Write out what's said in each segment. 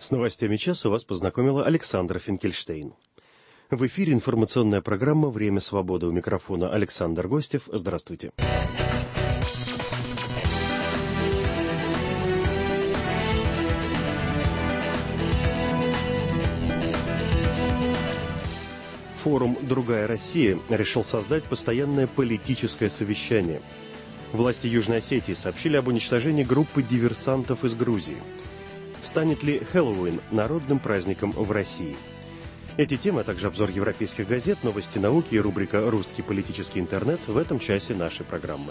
С новостями часа вас познакомила Александра Финкельштейн. В эфире информационная программа «Время свободы». У микрофона Александр Гостев. Здравствуйте. Форум «Другая Россия» решил создать постоянное политическое совещание. Власти Южной Осетии сообщили об уничтожении группы диверсантов из Грузии. Станет ли Хэллоуин народным праздником в России? Эти темы, а также обзор европейских газет, новости науки и рубрика «Русский политический интернет» в этом часе нашей программы.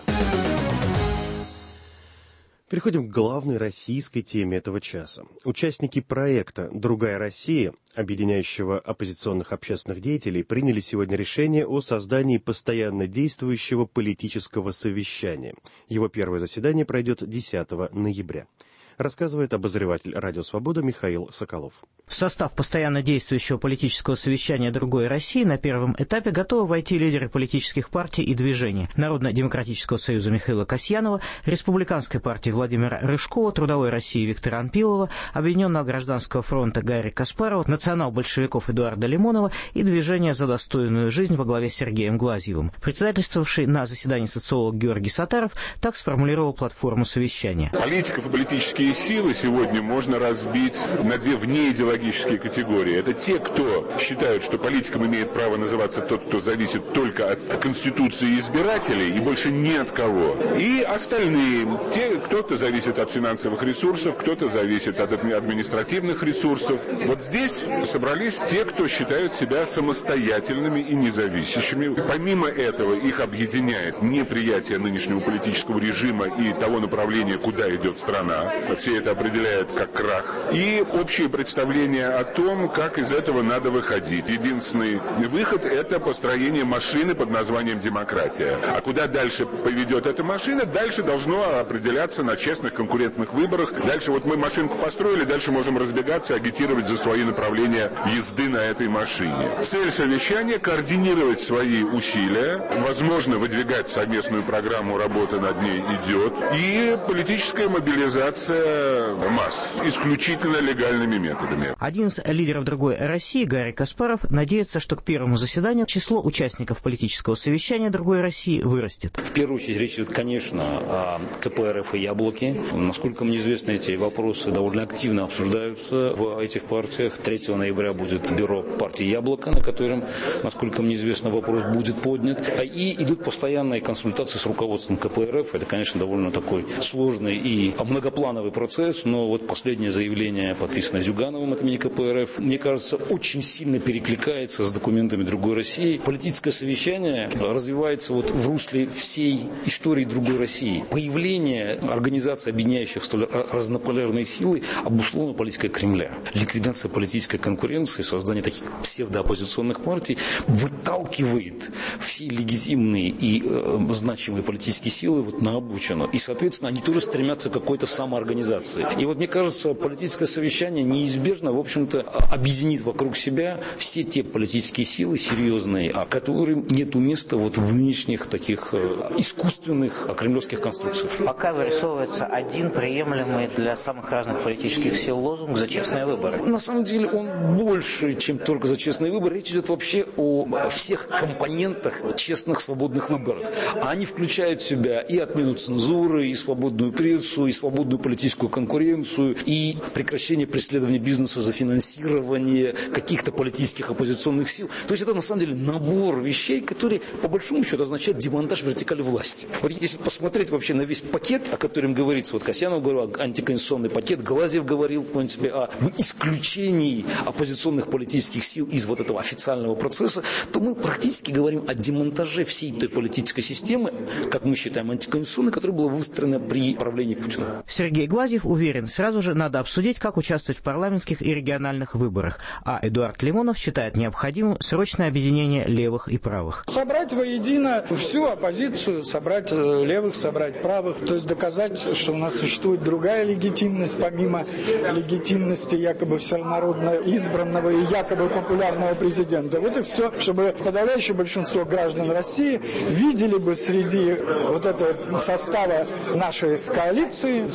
Переходим к главной российской теме этого часа. Участники проекта «Другая Россия», объединяющего оппозиционных общественных деятелей, приняли сегодня решение о создании постоянно действующего политического совещания. Его первое заседание пройдет 10 ноября. Рассказывает обозреватель «Радио Свобода» Михаил Соколов. В состав постоянно действующего политического совещания «Другой России» на первом этапе готовы войти лидеры политических партий и движений: Народно-демократического союза Михаила Касьянова, Республиканской партии Владимира Рыжкова, Трудовой России Виктора Анпилова, Объединенного гражданского фронта Гарри Каспарова, национал-большевиков Эдуарда Лимонова и Движения за достойную жизнь во главе с Сергеем Глазьевым. Председательствовавший на заседании социолог Георгий Сатаров так сформулировал платформу совещания. Политиков и политические силы сегодня можно разбить на две внеидеологические категории. Это те, кто считают, что политиком имеет право называться тот, кто зависит только от Конституции избирателей и больше ни от кого. И остальные, кто-то зависит от финансовых ресурсов, кто-то зависит от административных ресурсов. Вот здесь собрались те, кто считают себя самостоятельными и независящими. Помимо этого их объединяет неприятие нынешнего политического режима и того направления, куда идет страна. Все это определяют как крах. И общее представление о том, как из этого надо выходить. Единственный выход – это построение машины под названием демократия. А куда дальше поведет эта машина, дальше должно определяться на честных конкурентных выборах. Дальше вот мы машинку построили, дальше можем разбегаться и агитировать за свои направления езды на этой машине. Цель совещания – координировать свои усилия, возможно, выдвигать совместную программу, работа над ней идет, и политическая мобилизация масс исключительно легальными методами. Один из лидеров «Другой России» Гарри Каспаров надеется, что к первому заседанию число участников политического совещания «Другой России» вырастет. В первую очередь речь идет, конечно, о КПРФ и Яблоке. Насколько мне известно, эти вопросы довольно активно обсуждаются в этих партиях. 3 ноября будет бюро партии «Яблоко», на котором, насколько мне известно, вопрос будет поднят. И идут постоянные консультации с руководством КПРФ. Это, конечно, довольно такой сложный и многоплановый процесс, но вот последнее заявление, подписанное Зюгановым от имени КПРФ, мне кажется, очень сильно перекликается с документами «Другой России». Политическое совещание развивается вот в русле всей истории «Другой России». Появление организации, объединяющих столь разнополярные силы, обусловлено политикой Кремля. Ликвидация политической конкуренции, создание таких псевдооппозиционных партий выталкивает все легитимные и значимые политические силы вот на обочину. И, соответственно, они тоже стремятся к какой-то самоорганизации. И вот мне кажется, политическое совещание неизбежно, в общем-то, объединит вокруг себя все те политические силы серьезные, которым нету места вот в нынешних таких искусственных кремлевских конструкциях. Пока вырисовывается один приемлемый для самых разных политических сил лозунг «За честные выборы». На самом деле он больше, чем только за честные выборы. Речь идет вообще о всех компонентах честных, свободных выборов. Они включают в себя и отмену цензуры, и свободную прессу, и свободную политическую конкуренцию, и прекращение преследования бизнеса за финансирование каких-то политических оппозиционных сил. То есть это на самом деле набор вещей, которые по большому счету означают демонтаж вертикали власти. Вот если посмотреть вообще на весь пакет, о котором говорится, вот Касьянов говорил, антиконституционный пакет, Глазьев говорил, в принципе, о исключении оппозиционных политических сил из вот этого официального процесса, то мы практически говорим о демонтаже всей той политической системы, как мы считаем, антиконституционной, которая была выстроена при правлении Путина. Сергей Глазьев уверен, сразу же надо обсудить, как участвовать в парламентских и региональных выборах, а Эдуард Лимонов считает необходимым срочное объединение левых и правых. Собрать воедино всю оппозицию, собрать левых, собрать правых, то есть доказать, что у нас существует другая легитимность, помимо легитимности якобы всенародно избранного и якобы популярного президента. Вот и все, чтобы подавляющее большинство граждан России видели бы среди вот этого состава нашей коалиции сходные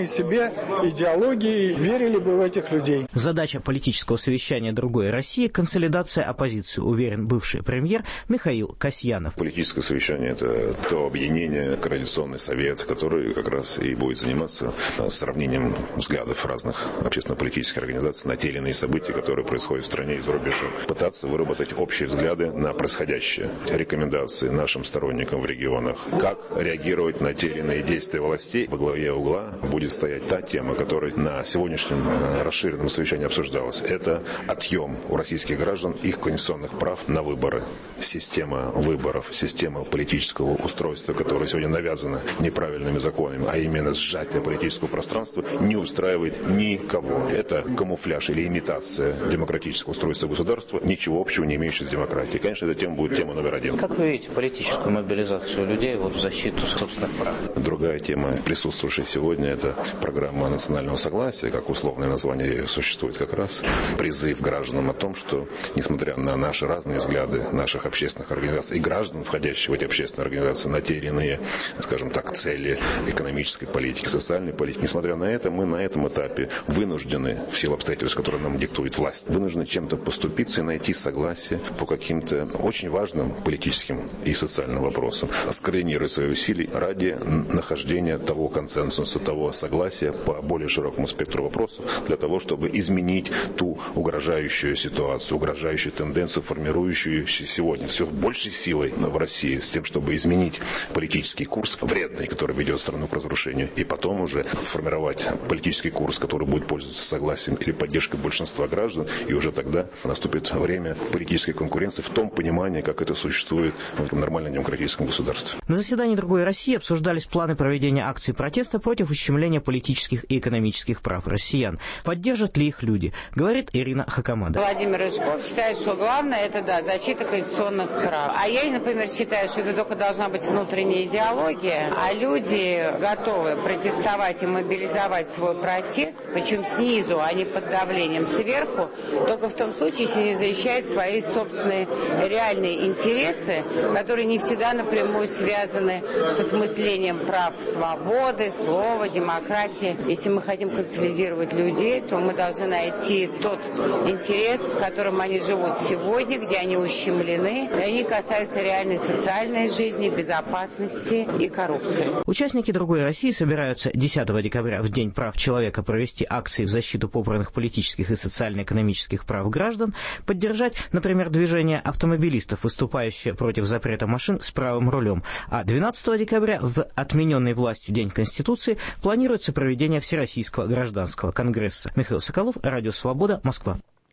себе идеологии, верили бы в этих людей. Задача политического совещания «Другой России» – консолидация оппозиции, уверен бывший премьер Михаил Касьянов. Политическое совещание – это то объединение, коалиционный совет, который как раз и будет заниматься сравнением взглядов разных общественно-политических организаций на те или иные события, которые происходят в стране и за рубежом. Пытаться выработать общие взгляды на происходящее, рекомендации нашим сторонникам в регионах, как реагировать на те или иные действия властей. Во главе угла будет стоять та тема, которая на сегодняшнем расширенном совещании обсуждалась. Это отъем у российских граждан их конституционных прав на выборы. Система выборов, система политического устройства, которая сегодня навязана неправильными законами, а именно сжатие политического пространства, не устраивает никого. Это камуфляж или имитация демократического устройства государства, ничего общего не имеющего с демократией. Конечно, эта тема будет тема номер один. Как вы видите политическую мобилизацию людей в защиту собственных прав? Другая тема, присутствующая сегодня, это программа национального согласия, как условное название ее существует как раз. Призыв гражданам о том, что, несмотря на наши разные взгляды наших общественных организаций и граждан, входящих в эти общественные организации, на те или иные, скажем так, цели экономической политики, социальной политики, несмотря на это, мы на этом этапе вынуждены, в силу обстоятельств, которые нам диктует власть, вынуждены чем-то поступиться и найти согласие по каким-то очень важным политическим и социальным вопросам, скоординировать свои усилия ради нахождения того консенсуса, того согласия по более широкому спектру вопросов, для того, чтобы изменить ту угрожающую ситуацию, угрожающую тенденцию, формирующуюся сегодня все большей силой в России, с тем, чтобы изменить политический курс вредный, который ведет страну к разрушению, и потом уже формировать политический курс, который будет пользоваться согласием или поддержкой большинства граждан, и уже тогда наступит время политической конкуренции в том понимании, как это существует в нормальном демократическом государстве. На заседании «Другой России» обсуждались планы проведения акций протеста против ущемления политических и экономических прав россиян. Поддержат ли их люди, говорит Ирина Хакамада. Владимир Рыжков считает, что главное это, защита конституционных прав. А я, например, считаю, что это только должна быть внутренняя идеология, а люди готовы протестовать и мобилизовать свой протест, причем снизу, а не под давлением сверху, только в том случае, если они защищают свои собственные реальные интересы, которые не всегда напрямую связаны с осмыслением прав свободы, слова, демократии. Если мы хотим консолидировать людей, то мы должны найти тот интерес, в котором они живут сегодня, где они ущемлены, и они касаются реальной социальной жизни, безопасности и коррупции. Участники «Другой России» собираются 10 декабря, в День прав человека, провести акции в защиту попранных политических и социально-экономических прав граждан, поддержать, например, движение автомобилистов, выступающее против запрета машин с правым рулем. А 12 декабря, в отмененный властью День Конституции, планируется проведение Всероссийского гражданского конгресса. Михаил Соколов, Радио Свобода, Москва.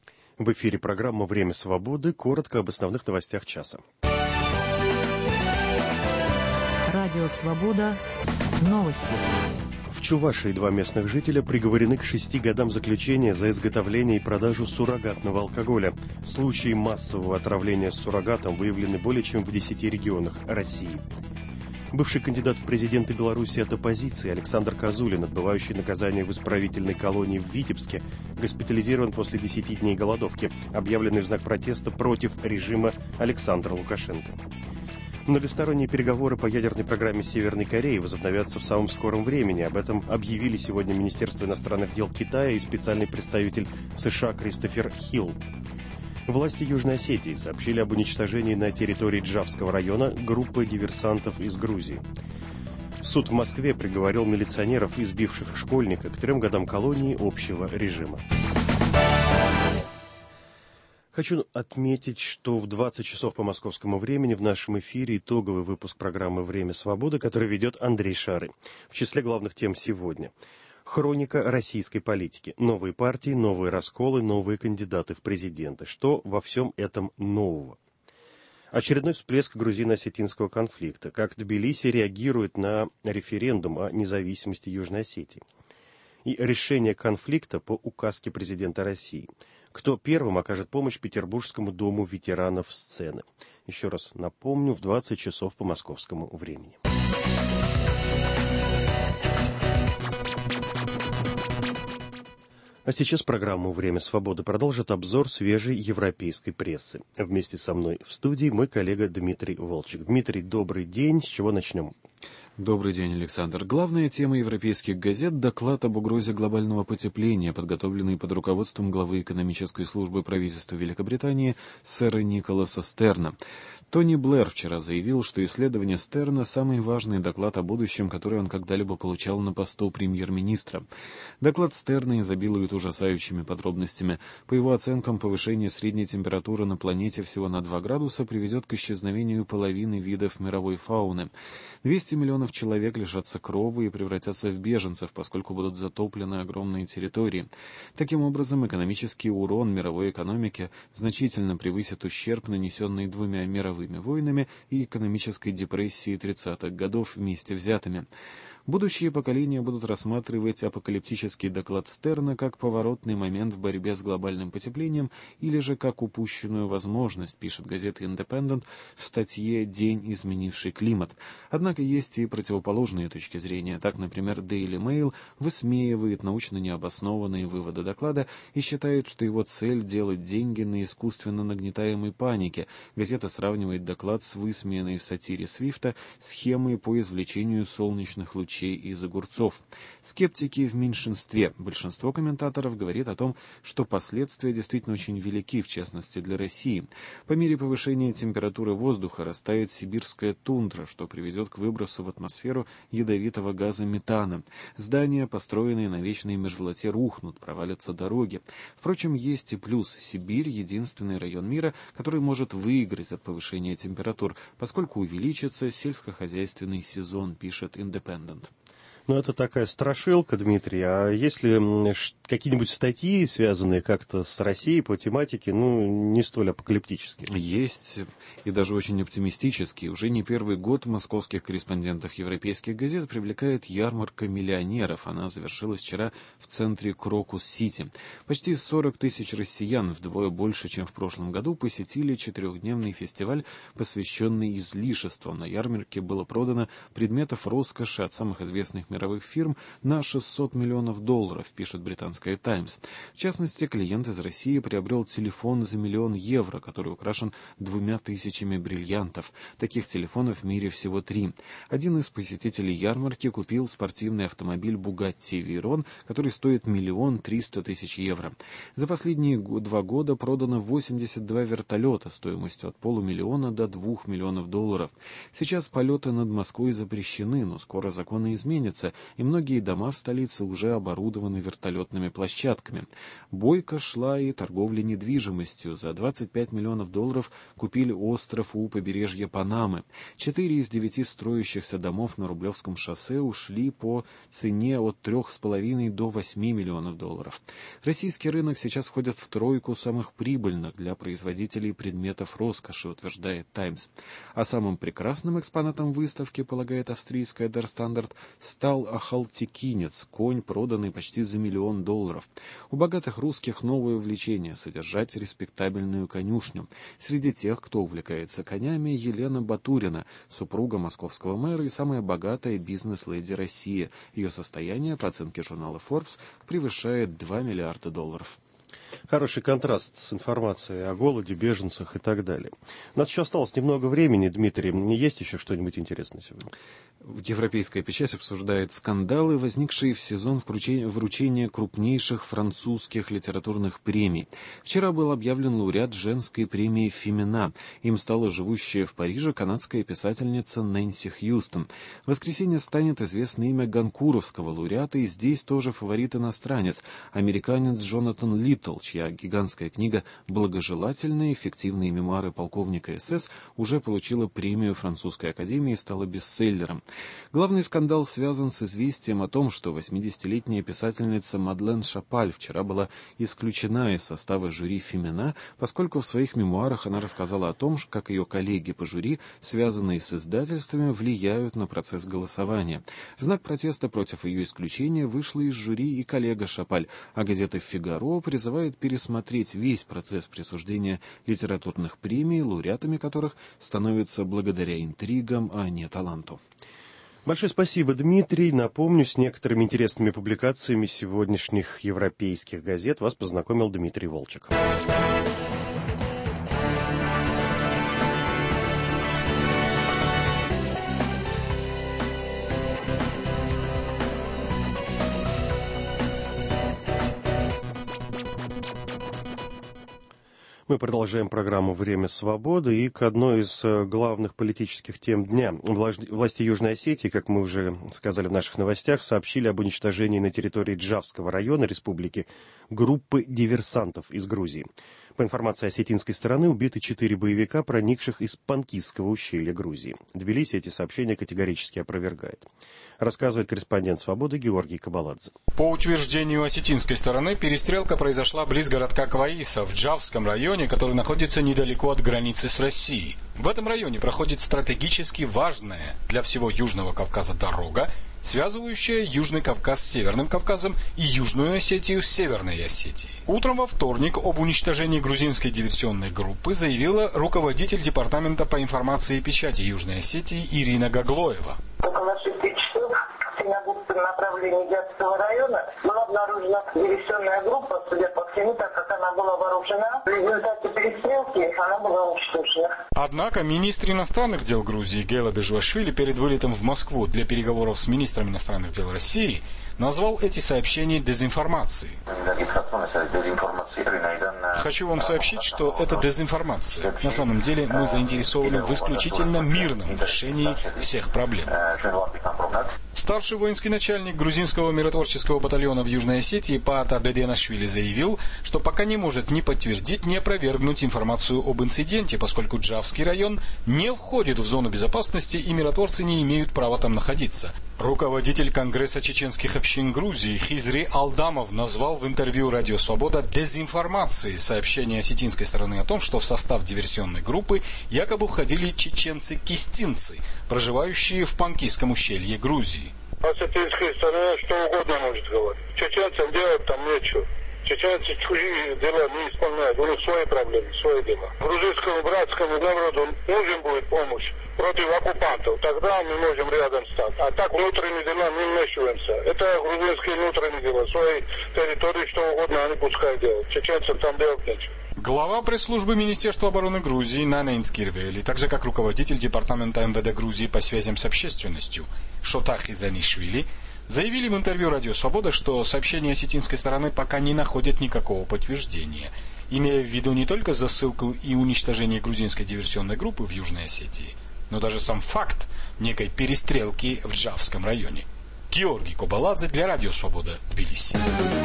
В эфире программа «Время свободы». Коротко об основных новостях часа. Радио Свобода. Новости. В Чувашии 2 местных жителя приговорены к 6 годам заключения за изготовление и продажу суррогатного алкоголя. Случаи массового отравления суррогатом выявлены более чем в 10 регионах России. Бывший кандидат в президенты Беларуси от оппозиции Александр Козулин, отбывающий наказание в исправительной колонии в Витебске, госпитализирован после 10 дней голодовки, объявленной в знак протеста против режима Александра Лукашенко. Многосторонние переговоры по ядерной программе Северной Кореи возобновятся в самом скором времени. Об этом объявили сегодня Министерство иностранных дел Китая и специальный представитель США Кристофер Хилл. Власти Южной Осетии сообщили об уничтожении на территории Джавского района группы диверсантов из Грузии. Суд в Москве приговорил милиционеров, избивших школьника, к 3 годам колонии общего режима. Хочу отметить, что в 20 часов по московскому времени в нашем эфире итоговый выпуск программы «Время свободы», который ведет Андрей Шары. В числе главных тем сегодня: хроника российской политики. Новые партии, новые расколы, новые кандидаты в президенты. Что во всем этом нового? Очередной всплеск грузино-осетинского конфликта. Как Тбилиси реагирует на референдум о независимости Южной Осетии. И решение конфликта по указке президента России. Кто первым окажет помощь Петербургскому дому ветеранов сцены? Еще раз напомню, в 20 часов по московскому времени. А сейчас программу «Время свободы» продолжит обзор свежей европейской прессы. Вместе со мной в студии мой коллега Дмитрий Волчек. Дмитрий, добрый день. С чего начнем? Добрый день, Александр. Главная тема европейских газет – доклад об угрозе глобального потепления, подготовленный под руководством главы экономической службы правительства Великобритании сэра Николаса Стерна. Тони Блэр вчера заявил, что исследование Стерна – самый важный доклад о будущем, который он когда-либо получал на посту премьер-министра. Доклад Стерна изобилует ужасающими подробностями. По его оценкам, повышение средней температуры на планете всего на 2 градуса приведет к исчезновению половины видов мировой фауны. 200 миллионов человек лишатся крови и превратятся в беженцев, поскольку будут затоплены огромные территории. Таким образом, экономический урон мировой экономике значительно превысит ущерб, нанесенный 2 мировыми войнами и экономической депрессией 30-х годов вместе взятыми. Будущие поколения будут рассматривать апокалиптический доклад Стерна как поворотный момент в борьбе с глобальным потеплением или же как упущенную возможность, пишет газета «Индепендент» в статье «День, изменивший климат». Однако есть и противоположные точки зрения. Так, например, Daily Mail высмеивает научно необоснованные выводы доклада и считает, что его цель – делать деньги на искусственно нагнетаемой панике. Газета сравнивает доклад с высмеянной в сатире Свифта схемой по извлечению солнечных лучей из огурцов. Скептики в меньшинстве. Большинство комментаторов говорит о том, что последствия действительно очень велики, в частности для России. По мере повышения температуры воздуха растает сибирская тундра, что приведет к выбросу в атмосферу ядовитого газа метана. Здания, построенные на вечной мерзлоте, рухнут, провалятся дороги. Впрочем, есть и плюс. Сибирь — единственный район мира, который может выиграть от повышения температур, поскольку увеличится сельскохозяйственный сезон, пишет «Индепендент». Ну, это такая страшилка, Дмитрий. А есть ли какие-нибудь статьи, связанные как-то с Россией по тематике, не столь апокалиптические? Есть, и даже очень оптимистические. Уже не первый год московских корреспондентов европейских газет привлекает ярмарка миллионеров. Она завершилась вчера в центре Крокус-Сити. Почти 40 тысяч россиян, вдвое больше, чем в прошлом году, посетили 4-дневный фестиваль, посвященный излишествам. На ярмарке было продано предметов роскоши от самых известных мировых фирм на $600 миллионов, пишет британская «Таймс». В частности, клиент из России приобрел телефон за €1 миллион, который украшен 2000 бриллиантов. Таких телефонов в мире всего 3. Один из посетителей ярмарки купил спортивный автомобиль Bugatti Veyron, который стоит €1 300 000. За последние 2 года продано 82 вертолета стоимостью от $500 000 до $2 миллионов. Сейчас полеты над Москвой запрещены, но скоро законы изменятся, и многие дома в столице уже оборудованы вертолетными площадками. Бойко шла и торговля недвижимостью. За $25 миллионов купили остров у побережья Панамы. 4 из 9 строящихся домов на Рублевском шоссе ушли по цене от $3,5 до $8 миллионов. Российский рынок сейчас входит в тройку самых прибыльных для производителей предметов роскоши, утверждает «Таймс». А самым прекрасным экспонатом выставки, полагает австрийская Der Standard, стал ахалтекинец, конь, проданный почти за $1 миллион. У богатых русских новое увлечение – содержать респектабельную конюшню. Среди тех, кто увлекается конями, Елена Батурина, супруга московского мэра и самая богатая бизнес-леди России. Ее состояние, по оценке журнала Forbes, превышает $2 миллиарда. Хороший контраст с информацией о голоде, беженцах и так далее. У нас еще осталось немного времени, Дмитрий. Есть еще что-нибудь интересное сегодня? Европейская печать обсуждает скандалы, возникшие в сезон вручения крупнейших французских литературных премий. Вчера был объявлен лауреат женской премии «Фемина». Им стала живущая в Париже канадская писательница Нэнси Хьюстон. В воскресенье станет известно имя гонкуровского лауреата, и здесь тоже фаворит-иностранец, американец Джонатан Литтл, чья гигантская книга «Благожелательные эффективные мемуары полковника СС» уже получила премию Французской академии и стала бестселлером. Главный скандал связан с известием о том, что 80-летняя писательница Мадлен Шапаль вчера была исключена из состава жюри «Фемина», поскольку в своих мемуарах она рассказала о том, как ее коллеги по жюри, связанные с издательствами, влияют на процесс голосования. В знак протеста против ее исключения вышла из жюри и коллега Шапаль, а газета «Фигаро» призывает пересмотреть весь процесс присуждения литературных премий, лауреатами которых становятся благодаря интригам, а не таланту. Большое спасибо, Дмитрий. Напомню, с некоторыми интересными публикациями сегодняшних европейских газет вас познакомил Дмитрий Волчек. Мы продолжаем программу «Время свободы» и к одной из главных политических тем дня. Власти Южной Осетии, как мы уже сказали в наших новостях, сообщили об уничтожении на территории Джавского района республики группы диверсантов из Грузии. По информации осетинской стороны, убиты 4 боевика, проникших из Панкисского ущелья Грузии. Тбилиси эти сообщения категорически опровергает. Рассказывает корреспондент «Свободы» Георгий Кабаладзе. По утверждению осетинской стороны, перестрелка произошла близ городка Кваиса в Джавском районе, который находится недалеко от границы с Россией. В этом районе проходит стратегически важная для всего Южного Кавказа дорога, связывающая Южный Кавказ с Северным Кавказом и Южную Осетию с Северной Осетией. Утром во вторник об уничтожении грузинской диверсионной группы заявила руководитель департамента по информации и печати Южной Осетии Ирина Гаглоева. Около 6 часов в синагогском направлении Джавского района была обнаружена диверсионная группа, судя по всему, так как она была вооружена. В результате перестрелки она была уничтожена. Однако министр иностранных дел Грузии Гейла Бежвашвили перед вылетом в Москву для переговоров с министром иностранных дел России назвал эти сообщения дезинформацией. Хочу вам сообщить, что это дезинформация. На самом деле мы заинтересованы в исключительно мирном решении всех проблем. Старший воинский начальник грузинского миротворческого батальона в Южной Осетии Паата Беденашвили заявил, что пока не может ни подтвердить, ни опровергнуть информацию об инциденте, поскольку Джавский район не входит в зону безопасности и миротворцы не имеют права там находиться. Руководитель Конгресса чеченских общин Грузии Хизри Алдамов назвал в интервью «Радио Свобода» дезинформацией сообщение осетинской стороны о том, что в состав диверсионной группы якобы входили чеченцы-кистинцы, проживающие в Панкисском ущелье Грузии. Осетинская сторона что угодно может говорить. Чеченцам делать там нечего. Чеченцы чужие дела не исполняют. У них свои проблемы, свои дела. Грузинскому братскому народу нужен будет помощь против оккупантов. Тогда мы можем рядом стать. А так внутренние дела не вмешиваемся. Это грузинские внутренние дела. Свои территории что угодно они пускай делают. Чеченцам там делать нечего. Глава пресс-службы Министерства обороны Грузии Нана Инскирвели, так же как руководитель департамента МВД Грузии по связям с общественностью Шотах Изанишвили, заявили в интервью «Радио Свобода», что сообщения осетинской стороны пока не находят никакого подтверждения, имея в виду не только засылку и уничтожение грузинской диверсионной группы в Южной Осетии, но даже сам факт некой перестрелки в Джавском районе. Георгий Кабаладзе для «Радио Свобода», Тбилиси.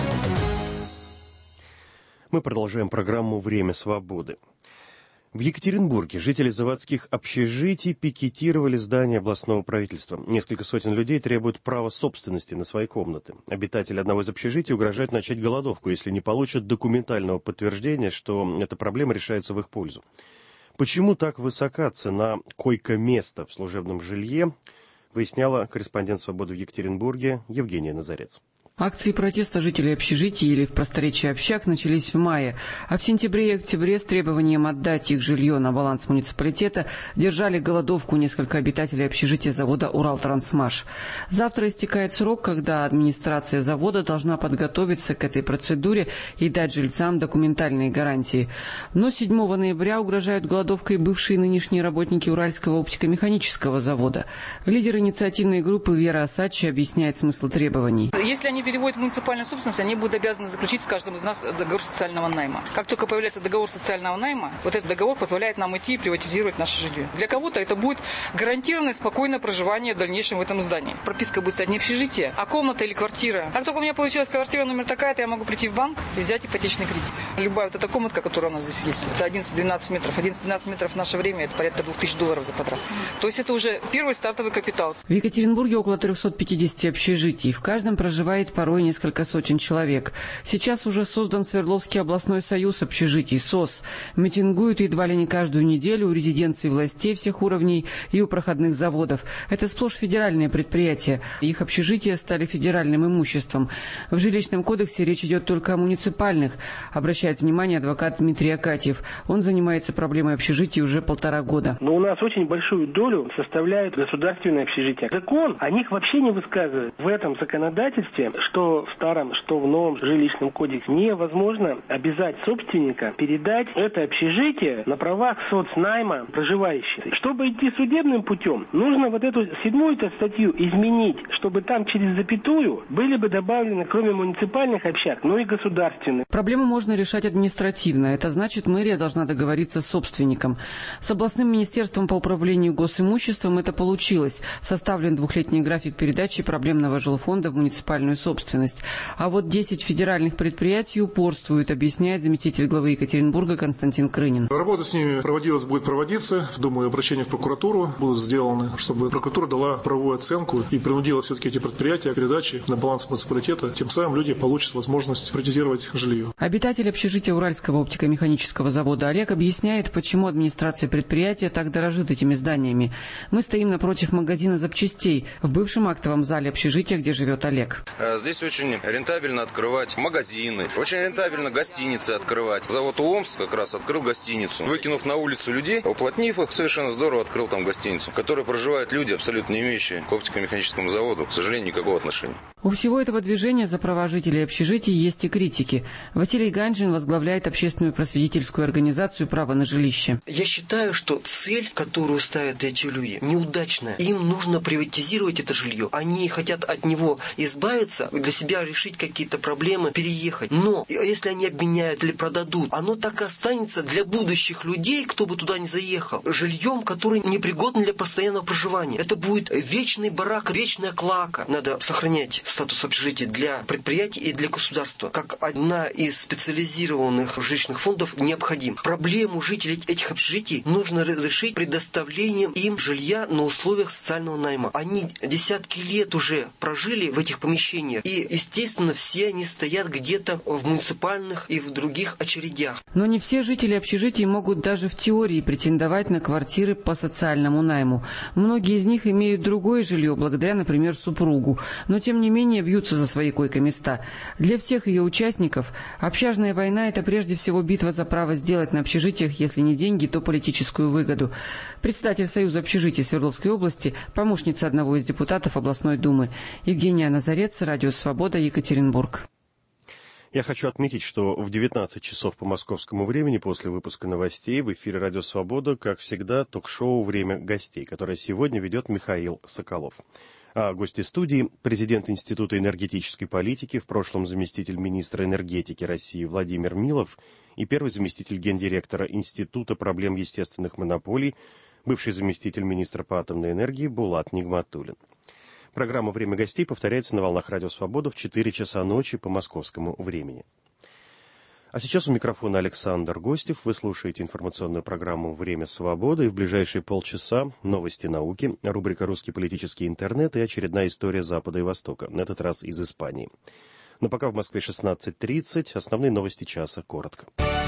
Мы продолжаем программу «Время свободы». В Екатеринбурге жители заводских общежитий пикетировали здание областного правительства. Несколько сотен людей требуют права собственности на свои комнаты. Обитатели одного из общежитий угрожают начать голодовку, если не получат документального подтверждения, что эта проблема решается в их пользу. Почему так высока цена койко-места в служебном жилье, выясняла корреспондент «Свободы» в Екатеринбурге Евгения Назарец. Акции протеста жителей общежитий, или в просторечии общак, начались в мае, а в сентябре и октябре с требованием отдать их жилье на баланс муниципалитета держали голодовку несколько обитателей общежития завода «Уралтрансмаш». Завтра истекает срок, когда администрация завода должна подготовиться к этой процедуре и дать жильцам документальные гарантии. Но 7 ноября угрожают голодовкой бывшие и нынешние работники Уральского оптико-механического завода. Лидер инициативной группы Вера Асадчи объясняет смысл требований. Если они переводят в муниципальную собственность, они будут обязаны заключить с каждым из нас договор социального найма. Как только появляется договор социального найма, вот этот договор позволяет нам идти и приватизировать наше жилье. Для кого-то это будет гарантированное спокойное проживание в дальнейшем в этом здании. Прописка будет стать не общежитие, а комната или квартира. Как только у меня получилась квартира номер такая-то, я могу прийти в банк и взять ипотечный кредит. Любая вот эта комнатка, которая у нас здесь есть, это 11-12 метров. 11-12 метров в наше время это порядка $2000 за квадрат. То есть это уже первый стартовый капитал. В Екатеринбурге около 350 общежитий. В каждом проживает порой несколько сотен человек. Сейчас уже создан Свердловский областной союз общежитий, СОС. Митингуют едва ли не каждую неделю у резиденций властей всех уровней и у проходных заводов. Это сплошь федеральные предприятия. Их общежития стали федеральным имуществом. В жилищном кодексе речь идет только о муниципальных, обращает внимание адвокат Дмитрий Акатьев. Он занимается проблемой общежитий уже 1,5 года. Но у нас очень большую долю составляют государственные общежития. Закон о них вообще не высказывает. В этом законодательстве что в старом, что в новом жилищном кодексе невозможно обязать собственника передать это общежитие на правах соцнайма проживающих. Чтобы идти судебным путем, нужно вот эту 7-ю статью изменить, чтобы там через запятую были бы добавлены, кроме муниципальных общак, но и государственных. Проблему можно решать административно. Это значит, мэрия должна договориться с собственником. С областным министерством по управлению госимуществом это получилось. Составлен 2-летний график передачи проблемного жилфонда в муниципальную собственность. А вот 10 федеральных предприятий упорствуют, объясняет заместитель главы Екатеринбурга Константин Крынин. Работа с ними будет проводиться. Думаю, обращения в прокуратуру будут сделаны, чтобы прокуратура дала правовую оценку и принудила все-таки эти предприятия к передаче на баланс муниципалитета. Тем самым люди получат возможность приватизировать жилье. Обитатель общежития Уральского оптико-механического завода Олег объясняет, почему администрация предприятия так дорожит этими зданиями. Мы стоим напротив магазина запчастей в бывшем актовом зале общежития, где живет Олег. Здесь очень рентабельно открывать магазины, очень рентабельно гостиницы открывать. Завод УОМС как раз открыл гостиницу. Выкинув на улицу людей, уплотнив их, совершенно здорово открыл там гостиницу, в которой проживают люди, абсолютно не имеющие к оптико-механическому заводу, к сожалению, никакого отношения. У всего этого движения за права жителей общежитий есть и критики. Василий Ганжин возглавляет общественную просветительскую организацию «Право на жилище». Я считаю, что цель, которую ставят эти люди, неудачная. Им нужно приватизировать это жилье. Они хотят от него избавиться, для себя решить какие-то проблемы, переехать. Но если они обменяют или продадут, оно так и останется для будущих людей, кто бы туда не заехал, жильем, которое непригодно для постоянного проживания. Это будет вечный барак, вечная клоака. Надо сохранять статус общежития для предприятий и для государства. Как одна из специализированных жилищных фондов необходим. Проблему жителей этих общежитий нужно разрешить предоставлением им жилья на условиях социального найма. Они десятки лет уже прожили в этих помещениях. И, естественно, все они стоят где-то в муниципальных и в других очередях. Но не все жители общежитий могут даже в теории претендовать на квартиры по социальному найму. Многие из них имеют другое жилье, благодаря, например, супругу. Но, тем не менее, бьются за свои койко-места. Для всех ее участников общажная война – это прежде всего битва за право сделать на общежитиях, если не деньги, то политическую выгоду. Председатель Союза общежитий Свердловской области, помощница одного из депутатов областной думы. Евгения Назарец, Радио Свобода, Екатеринбург. Я хочу отметить, что в 19 часов по московскому времени после выпуска новостей в эфире «Радио Свобода», как всегда, ток-шоу «Время гостей», которое сегодня ведет Михаил Соколов. А гости студии – президент Института энергетической политики, в прошлом заместитель министра энергетики России Владимир Милов и первый заместитель гендиректора Института проблем естественных монополий, бывший заместитель министра по атомной энергии Булат Нигматуллин. Программа «Время гостей» повторяется на волнах «Радио Свобода» в 4 часа ночи по московскому времени. А сейчас у микрофона Александр Гостев. Вы слушаете информационную программу «Время свободы». И в ближайшие полчаса новости науки, рубрика «Русский политический интернет» и очередная история Запада и Востока, на этот раз из Испании. Но пока в Москве 16:30. Основные новости часа коротко.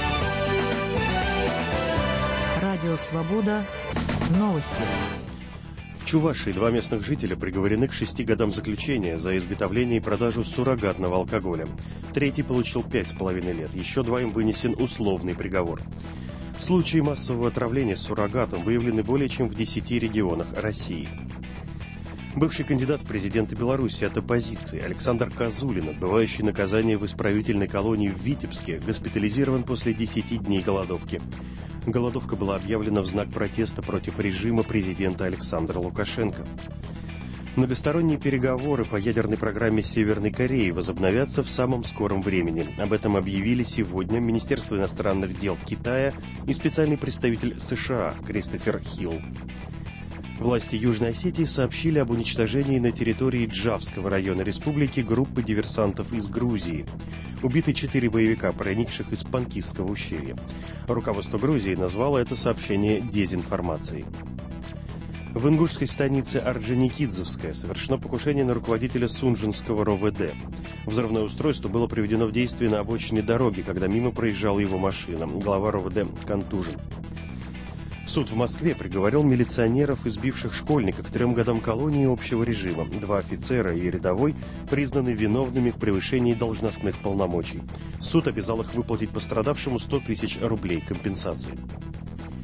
Радио Свобода. Новости. В Чувашии 2 местных жителя приговорены к 6 годам заключения за изготовление и продажу суррогатного алкоголя. Третий получил 5,5 лет. Еще 2 вынесен условный приговор. Случаи массового отравления суррогатом выявлены более чем в 10 регионах России. Бывший кандидат в президенты Беларуси от оппозиции Александр Козулин, отбывающий наказание в исправительной колонии в Витебске, госпитализирован после 10 дней голодовки. Голодовка была объявлена в знак протеста против режима президента Александра Лукашенко. Многосторонние переговоры по ядерной программе Северной Кореи возобновятся в самом скором времени. Об этом объявили сегодня Министерство иностранных дел Китая и специальный представитель США Кристофер Хилл. Власти Южной Осетии сообщили об уничтожении на территории Джавского района республики группы диверсантов из Грузии. Убиты 4 боевика, проникших из Панкисского ущелья. Руководство Грузии назвало это сообщение дезинформацией. В ингушской станице Орджоникидзевская совершено покушение на руководителя Сунжинского РОВД. Взрывное устройство было приведено в действие на обочине дороги, когда мимо проезжала его машина. Глава РОВД контужен. Суд в Москве приговорил милиционеров, избивших школьника, к 3 годам колонии общего режима. 2 офицера и рядовой признаны виновными в превышении должностных полномочий. Суд обязал их выплатить пострадавшему 100 000 рублей компенсации.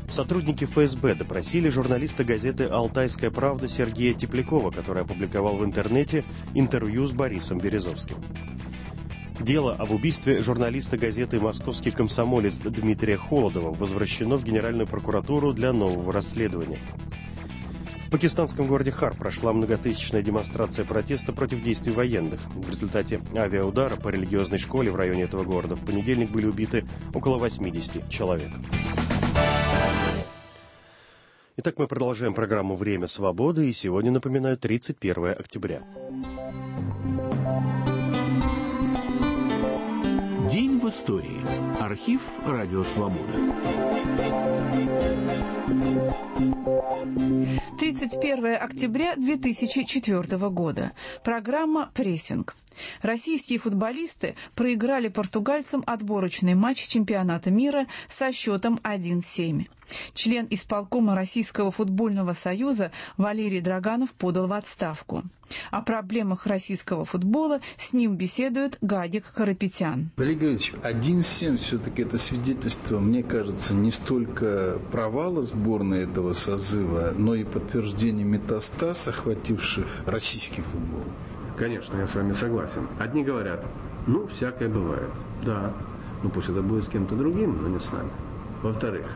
Сотрудники ФСБ допросили журналиста газеты «Алтайская правда» Сергея Теплякова, который опубликовал в интернете интервью с Борисом Березовским. Дело об убийстве журналиста газеты «Московский комсомолец» Дмитрия Холодова возвращено в Генеральную прокуратуру для нового расследования. В пакистанском городе Хар прошла многотысячная демонстрация протеста против действий военных. В результате авиаудара по религиозной школе в районе этого города в понедельник были убиты около 80 человек. Итак, мы продолжаем программу «Время свободы», и сегодня, напоминаю, 31 октября. День в истории. Архив «Радио Свобода». 31 октября 2004 года. Программа «Прессинг». Российские футболисты проиграли португальцам отборочный матч чемпионата мира со счетом 1-7. Член исполкома Российского футбольного союза Валерий Драганов подал в отставку. О проблемах российского футбола с ним беседует Гагик Карапетян. Валерий Георгиевич, 1-7 все-таки это свидетельство, мне кажется, не столько провала сборной этого созыва, но и подтверждение метастаз, охвативших российский футбол. Конечно, я с вами согласен. Одни говорят, всякое бывает. Да, пусть это будет с кем-то другим, но не с нами. Во-вторых,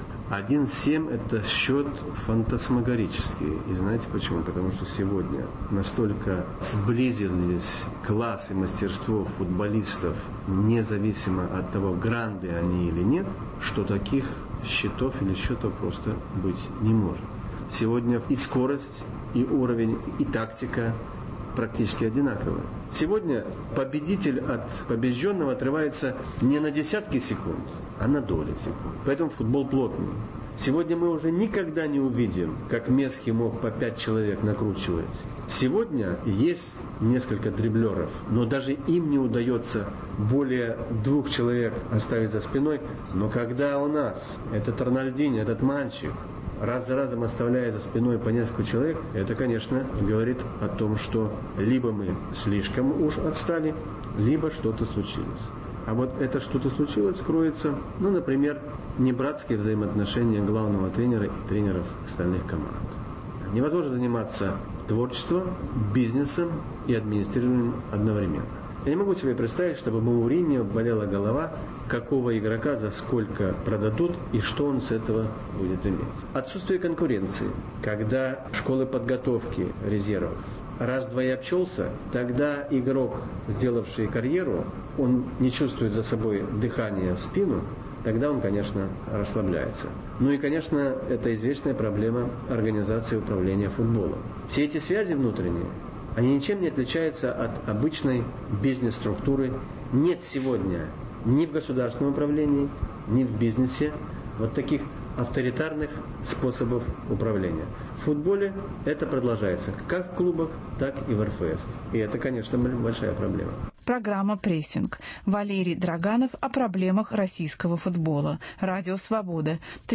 1-7 это счет фантасмагорический. И знаете почему? Потому что сегодня настолько сблизились класс и мастерство футболистов, независимо от того, гранды они или нет, что таких счетов или счетов просто быть не может. Сегодня и скорость, и уровень, и тактика практически одинаковые. Сегодня победитель от побежденного отрывается не на десятки секунд, а на доли секунд. Поэтому футбол плотный. Сегодня мы уже никогда не увидим, как Месхи мог по 5 человек накручивать. Сегодня есть несколько дриблеров, но даже им не удается более 2 человек оставить за спиной. Но когда у нас этот Арнольдини, этот мальчик, раз за разом оставляя за спиной по несколько человек, это, конечно, говорит о том, что либо мы слишком уж отстали, либо что-то случилось. А вот это что-то случилось кроется, например, небратские взаимоотношения главного тренера и тренеров остальных команд. Невозможно заниматься творчеством, бизнесом и администрированием одновременно. Я не могу себе представить, чтобы Мауриньо болела голова, какого игрока за сколько продадут и что он с этого будет иметь. Отсутствие конкуренции. Когда школы подготовки резервов раз-два и обчелся, тогда игрок, сделавший карьеру, он не чувствует за собой дыхания в спину, тогда он, конечно, расслабляется. И, конечно, это извечная проблема организации управления футболом. Все эти связи внутренние, они ничем не отличаются от обычной бизнес-структуры. Нет сегодня ни в государственном управлении, ни в бизнесе вот таких авторитарных способов управления. В футболе это продолжается как в клубах, так и в РФС. И это, конечно, большая проблема. Программа «Прессинг». Валерий Драганов о проблемах российского футбола. Радио «Свобода».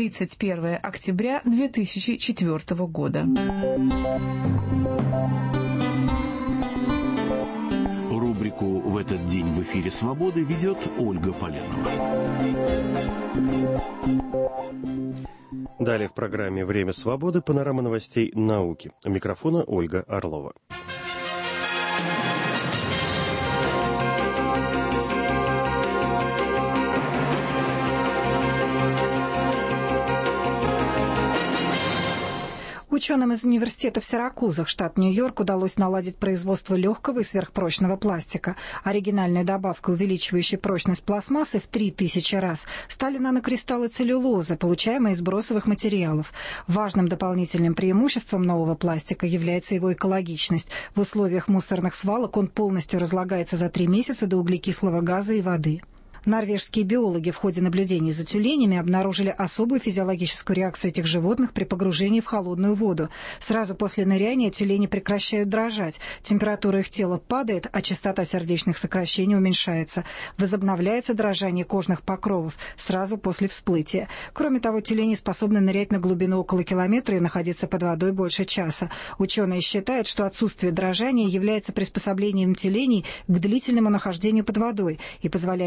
31 октября 2004 года. Рубрику «В этот день в эфире Свободы» ведет Ольга Поленова. Далее в программе «Время свободы» панорама новостей науки. У микрофона Ольга Орлова. Ученым из университета в Сиракузах, штат Нью-Йорк, удалось наладить производство легкого и сверхпрочного пластика. Оригинальной добавкой, увеличивающей прочность пластмассы в 3000 раз, стали нанокристаллы целлюлозы, получаемые из бросовых материалов. Важным дополнительным преимуществом нового пластика является его экологичность. В условиях мусорных свалок он полностью разлагается за 3 месяца до углекислого газа и воды. Норвежские биологи в ходе наблюдений за тюленями обнаружили особую физиологическую реакцию этих животных при погружении в холодную воду. Сразу после ныряния тюлени прекращают дрожать, температура их тела падает, а частота сердечных сокращений уменьшается. Возобновляется дрожание кожных покровов сразу после всплытия. Кроме того, тюлени способны нырять на глубину около километра и находиться под водой больше часа. Ученые считают, что отсутствие дрожания является приспособлением тюленей к длительному нахождению под водой и позволяет сберечь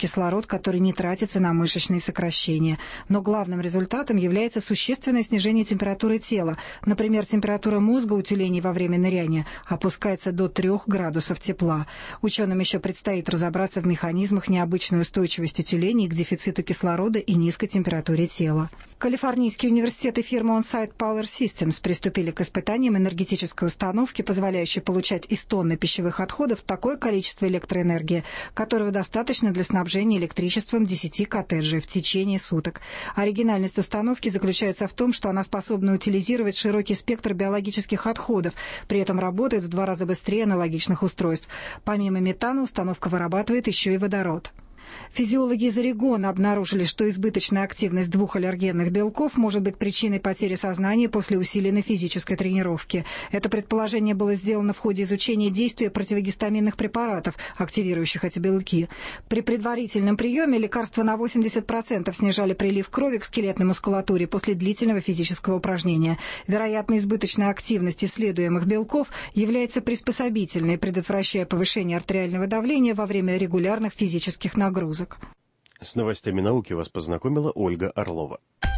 кислород, который не тратится на мышечные сокращения. Но главным результатом является существенное снижение температуры тела. Например, температура мозга у тюленей во время ныряния опускается до 3 градусов тепла. Ученым еще предстоит разобраться в механизмах необычной устойчивости тюленей к дефициту кислорода и низкой температуре тела. Калифорнийский университет и фирма On-Site Power Systems приступили к испытаниям энергетической установки, позволяющей получать из тонны пищевых отходов такое количество электроэнергии, которого достаточно для снабжения электричеством 10 коттеджей в течение суток. Оригинальность установки заключается в том, что она способна утилизировать широкий спектр биологических отходов, при этом работает в 2 раза быстрее аналогичных устройств. Помимо метана установка вырабатывает еще и водород. Физиологи из Орегона обнаружили, что избыточная активность 2 аллергенных белков может быть причиной потери сознания после усиленной физической тренировки. Это предположение было сделано в ходе изучения действия противогистаминных препаратов, активирующих эти белки. При предварительном приеме лекарства на 80% снижали прилив крови к скелетной мускулатуре после длительного физического упражнения. Вероятно, избыточная активность исследуемых белков является приспособительной, предотвращая повышение артериального давления во время регулярных физических нагрузок. С новостями науки вас познакомила Ольга Орлова.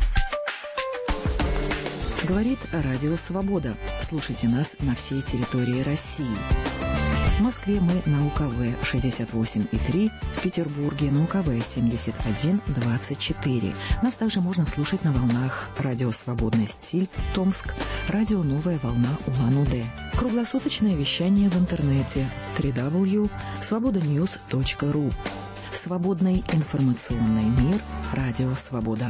Говорит Радио Свобода. Слушайте нас на всей территории России. В Москве мы на УКВ 68,3, в Петербурге на УКВ 71,24. Нас также можно слушать на волнах Радио Свободный стиль, Томск, Радио Новая волна Улан-Удэ. Круглосуточное вещание в интернете www.svobodanews.ru. Свободный информационный мир. Радио Свобода.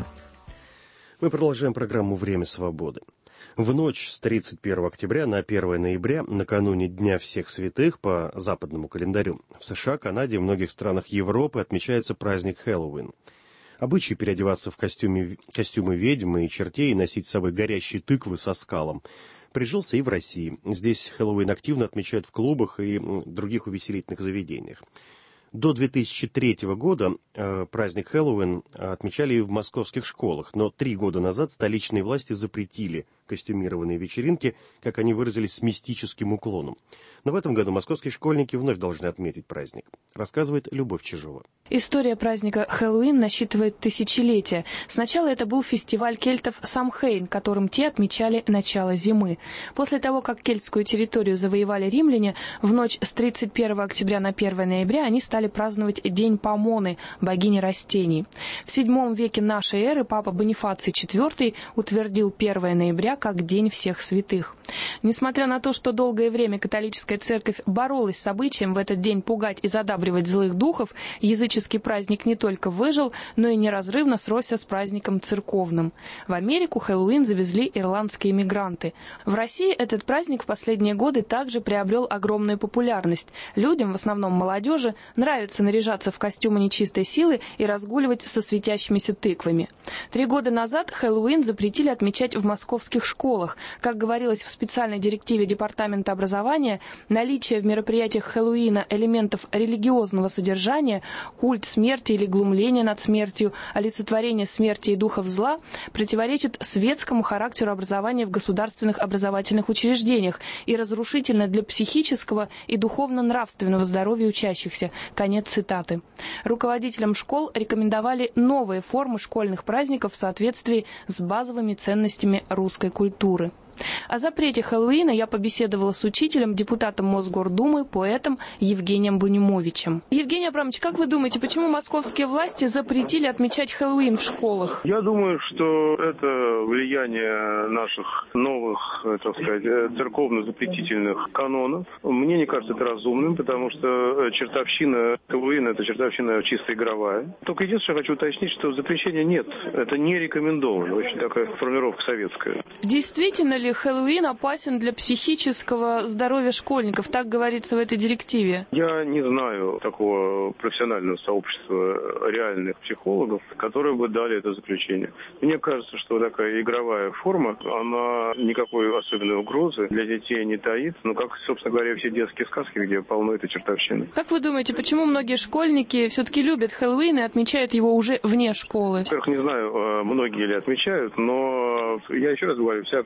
Мы продолжаем программу «Время свободы». В ночь с 31 октября на 1 ноября, накануне Дня всех святых по западному календарю, в США, Канаде и многих странах Европы отмечается праздник Хэллоуин. Обычай переодеваться в костюмы ведьм и чертей и носить с собой горящие тыквы со скалом прижился и в России. Здесь Хэллоуин активно отмечают в клубах и других увеселительных заведениях. До 2003 года праздник Хэллоуин отмечали и в московских школах, но 3 года назад столичные власти запретили костюмированные вечеринки, как они выразились, с мистическим уклоном. Но в этом году московские школьники вновь должны отметить праздник, рассказывает Любовь Чижова. История праздника Хэллоуин насчитывает тысячелетия. Сначала это был фестиваль кельтов Самхейн, которым те отмечали начало зимы. После того, как кельтскую территорию завоевали римляне, в ночь с 31 октября на 1 ноября они стали праздновать День Помоны, богини растений. В VII веке нашей эры папа Бонифаций IV утвердил 1 ноября как День всех святых. Несмотря на то, что долгое время католическая церковь боролась с обычаем в этот день пугать и задабривать злых духов, языческий праздник не только выжил, но и неразрывно сросся с праздником церковным. В Америку Хэллоуин завезли ирландские мигранты. В России этот праздник в последние годы также приобрел огромную популярность. Людям, в основном молодежи, нравится наряжаться в костюмы нечистой силы и разгуливать со светящимися тыквами. 3 года назад Хэллоуин запретили отмечать в московских школах. Как говорилось в специальной директиве Департамента образования, наличие в мероприятиях Хэллоуина элементов религиозного содержания, культ смерти или глумление над смертью, олицетворение смерти и духов зла противоречит светскому характеру образования в государственных образовательных учреждениях и разрушительно для психического и духовно-нравственного здоровья учащихся. Конец цитаты. Руководителям школ рекомендовали новые формы школьных праздников в соответствии с базовыми ценностями русской культуры. О запрете Хэллоуина я побеседовала с учителем, депутатом Мосгордумы, поэтом Евгением Бунимовичем. Евгений Абрамович, как вы думаете, почему московские власти запретили отмечать Хэллоуин в школах? Я думаю, что это влияние наших новых, так сказать, церковно-запретительных канонов. Мне не кажется это разумным, потому что чертовщина Хэллоуина – это чертовщина чисто игровая. Только единственное, хочу уточнить, что запрещения нет. Это не рекомендовано. Очень такая формулировка советская. Действительно ли Хэллоуин опасен для психического здоровья школьников? Так говорится в этой директиве. Я не знаю такого профессионального сообщества реальных психологов, которые бы дали это заключение. Мне кажется, что такая игровая форма, она никакой особенной угрозы для детей не таит. Ну, как, собственно говоря, все детские сказки, где полно этой чертовщины. Как вы думаете, почему многие школьники все-таки любят Хэллоуин и отмечают его уже вне школы? Во-первых, не знаю, многие ли отмечают, но я еще раз говорю, всякого рода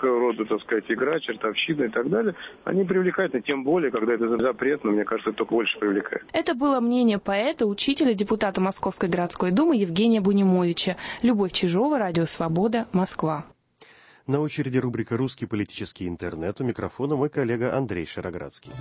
так сказать, игра, чертовщина и так далее, они привлекательны, тем более, когда это запретно, мне кажется, это только больше привлекает. Это было мнение поэта, учителя, депутата Московской городской думы Евгения Бунимовича. Любовь Чижова, Радио Свобода, Москва. На очереди рубрика «Русский политический интернет». У микрофона мой коллега Андрей Шароградский.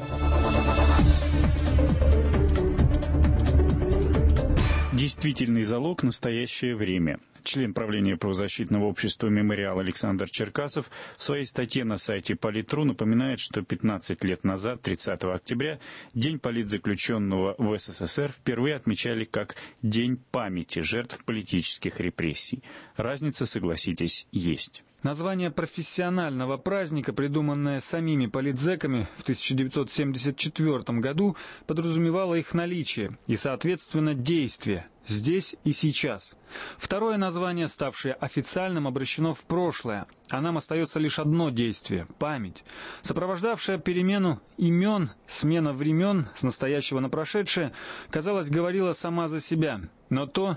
Действительный залог – настоящее время. Член правления правозащитного общества «Мемориал» Александр Черкасов в своей статье на сайте Политру напоминает, что 15 лет назад, 30 октября, День политзаключенного в СССР впервые отмечали как День памяти жертв политических репрессий. Разница, согласитесь, есть. Название профессионального праздника, придуманное самими политзеками в 1974 году, подразумевало их наличие и, соответственно, действие здесь и сейчас. Второе название, ставшее официальным, обращено в прошлое, а нам остается лишь одно действие – память, сопровождавшая перемену имен, смена времен с настоящего на прошедшее, казалось, говорила сама за себя. Но то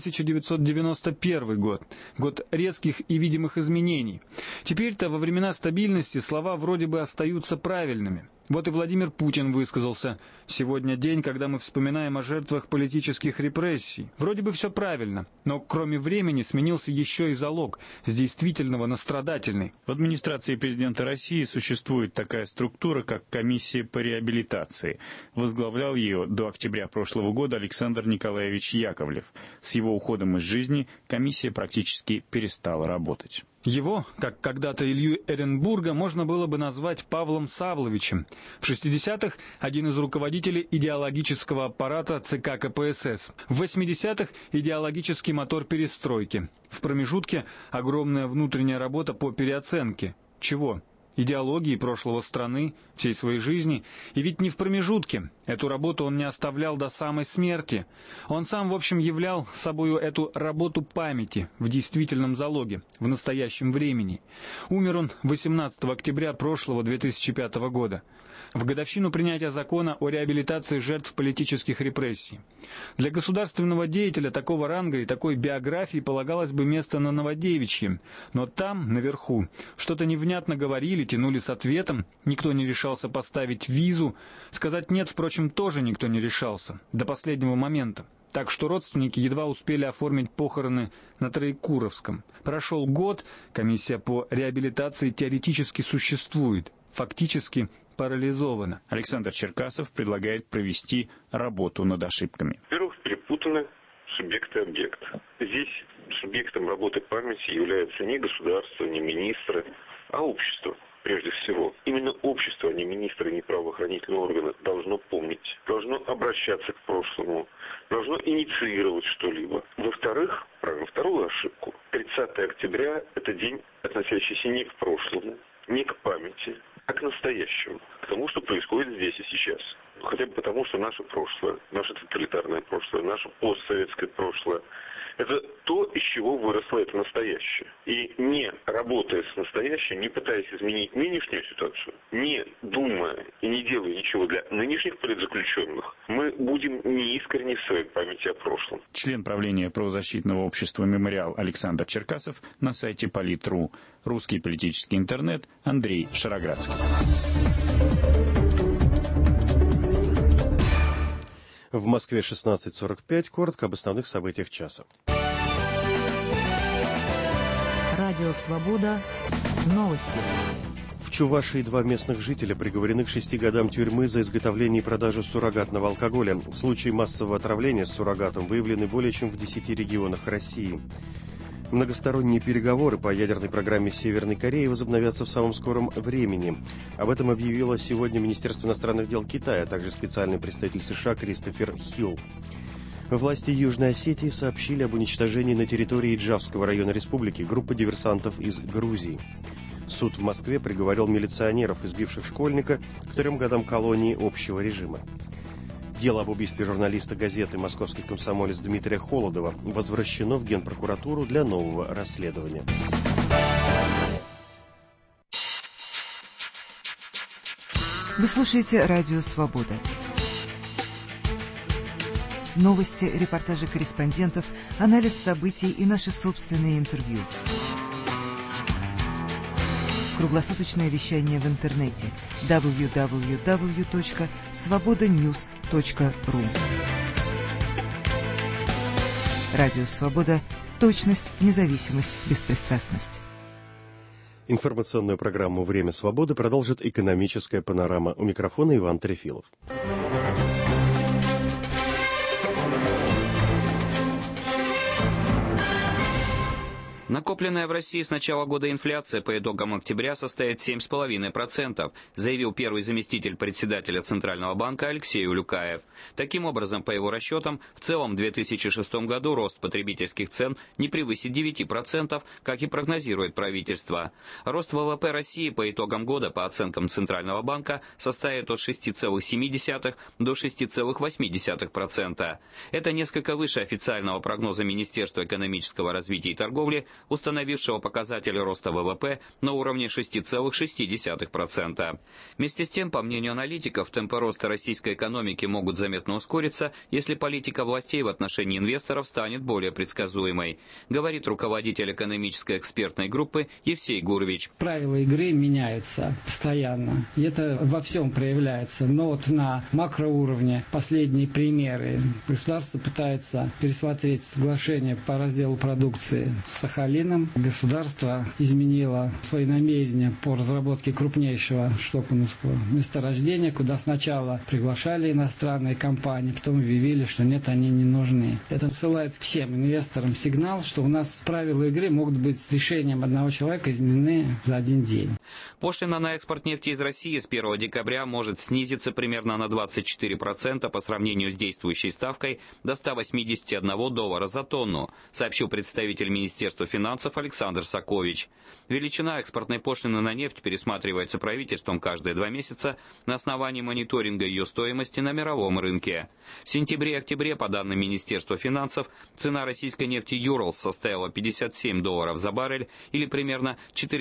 1991 год, год резких и видимых изменений. Теперь-то во времена стабильности слова вроде бы остаются правильными. Вот и Владимир Путин высказался: «Сегодня день, когда мы вспоминаем о жертвах политических репрессий». Вроде бы все правильно, но кроме времени сменился еще и залог, с действительного на страдательный. В администрации президента России существует такая структура, как комиссия по реабилитации. Возглавлял ее до октября прошлого года Александр Николаевич Яковлев. С его уходом из жизни комиссия практически перестала работать. Его, как когда-то Илью Эренбурга, можно было бы назвать Павлом Савловичем. В 60-х один из руководителей идеологического аппарата ЦК КПСС. В 80-х идеологический мотор перестройки. В промежутке огромная внутренняя работа по переоценке. Чего? Идеологии прошлого страны, всей своей жизни. И ведь не в промежутке. Эту работу он не оставлял до самой смерти. Он сам, в общем, являл собою эту работу памяти в действительном залоге, в настоящем времени. Умер он 18 октября прошлого 2005 года. В годовщину принятия закона о реабилитации жертв политических репрессий. Для государственного деятеля такого ранга и такой биографии полагалось бы место на Новодевичьем. Но там, наверху, что-то невнятно говорили, тянули с ответом, никто не решался поставить визу. Сказать «нет», впрочем, тоже никто не решался, до последнего момента. Так что родственники едва успели оформить похороны на Троекуровском. Прошел год, комиссия по реабилитации теоретически существует, фактически парализована. Александр Черкасов предлагает провести работу над ошибками. Во-первых, перепутаны субъект и объект. Здесь субъектом работы памяти является не государство, не министры, а общество. Прежде всего, именно общество, а не министры, не правоохранительные органы, должно помнить, должно обращаться к прошлому, должно инициировать что-либо. Во-вторых, правильно, вторую ошибку. 30 октября – это день, относящийся не к прошлому, не к памяти, а к настоящему, к тому, что происходит здесь и сейчас. Хотя бы потому, что наше прошлое, наше тоталитарное прошлое, наше постсоветское прошлое – это то, из чего выросло это настоящее. И не работая с настоящим, не пытаясь изменить нынешнюю ситуацию, не думая и не делая ничего для нынешних политзаключенных, мы будем неискренни в своей памяти о прошлом. Член правления правозащитного общества «Мемориал» Александр Черкасов на сайте Политру. Русский политический интернет. Андрей Шароградский. В Москве 16:45. Коротко об основных событиях часа. Радио «Свобода». Новости. В Чувашии 2 местных жителя приговорены к 6 годам тюрьмы за изготовление и продажу суррогатного алкоголя. Случаи массового отравления с суррогатом выявлены более чем в 10 регионах России. Многосторонние переговоры по ядерной программе Северной Кореи возобновятся в самом скором времени. Об этом объявило сегодня Министерство иностранных дел Китая, а также специальный представитель США Кристофер Хилл. Власти Южной Осетии сообщили об уничтожении на территории Иджавского района республики группы диверсантов из Грузии. Суд в Москве приговорил милиционеров, избивших школьника, к 3 годам колонии общего режима. Дело об убийстве журналиста газеты «Московский комсомолец» Дмитрия Холодова возвращено в Генпрокуратуру для нового расследования. Вы слушаете «Радио Свобода». Новости, репортажи корреспондентов, анализ событий и наши собственные интервью. Круглосуточное вещание в интернете www.svobodanews.ru. Радио «Свобода». Точность, независимость, беспристрастность. Информационную программу «Время свободы» продолжит экономическая панорама. У микрофона Иван Трефилов. Накопленная в России с начала года инфляция по итогам октября составит 7,5%, заявил первый заместитель председателя Центрального банка Алексей Улюкаев. Таким образом, по его расчетам, в целом в 2006 году рост потребительских цен не превысит 9%, как и прогнозирует правительство. Рост ВВП России по итогам года, по оценкам Центрального банка, составит от 6,7 до 6,8%. Это несколько выше официального прогноза Министерства экономического развития и торговли, установившего показатель роста ВВП на уровне 6,6%. Вместе с тем, по мнению аналитиков, темпы роста российской экономики могут заметно ускориться, если политика властей в отношении инвесторов станет более предсказуемой, говорит руководитель экономической экспертной группы Евсей Гурович. Правила игры меняются постоянно, и это во всем проявляется. Но вот на макроуровне последние примеры. Государство пытается пересмотреть соглашение по разделу продукции с Сахалином. Государство изменило свои намерения по разработке крупнейшего штокмановского месторождения, куда сначала приглашали иностранные компании, потом объявили, что нет, они не нужны. Это ссылает всем инвесторам сигнал, что у нас правила игры могут быть с решением одного человека изменены за один день. Пошлина на экспорт нефти из России с 1 декабря может снизиться примерно на 24% по сравнению с действующей ставкой до $181 за тонну, сообщил представитель Министерства финансов Александр Сакович. Величина экспортной пошлины на нефть пересматривается правительством каждые 2 месяца на основании мониторинга ее стоимости на мировом рынке. В сентябре и октябре, по данным Министерства финансов, цена российской нефти Urals составила $57 за баррель или примерно